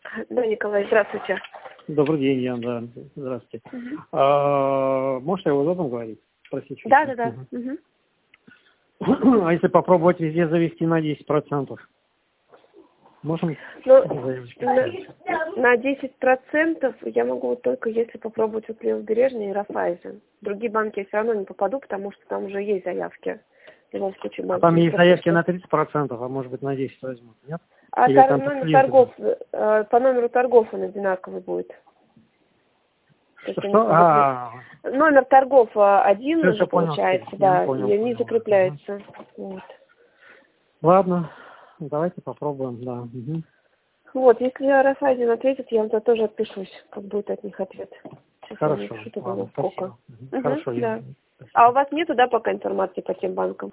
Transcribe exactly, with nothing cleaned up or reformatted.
Да, Николай, здравствуйте. Добрый день, Ян, да. Здравствуйте. Угу. А, может, я удобно говорить? Спросить? Да, да, да. Угу. Угу. А если попробовать везде завести на десять процентов? Можем? Ну, на, на десять процентов я могу только если попробовать вот Левобережный и Райффайзен. Другие банки я все равно не попаду, потому что там уже есть заявки. В любом случае, А банки там есть заявки что... на тридцать процентов, а может быть на десять возьмут, нет? А Или тор... там номер клиенты... торгов, э, по номеру торгов он одинаковый будет. Что? что? Они... А, Номер торгов один все, уже все понял, получается, я да, понял, и они понял. закрепляются. Угу. Вот. Ладно, давайте попробуем, да. Угу. Вот, если Райффайзен ответит, я вам то тоже отпишусь, как будет от них ответ. Сейчас Хорошо, я напишу, ладно, сколько. спасибо. Угу. Угу, Хорошо, да. я... А у вас нету, да, пока информации по тем банкам?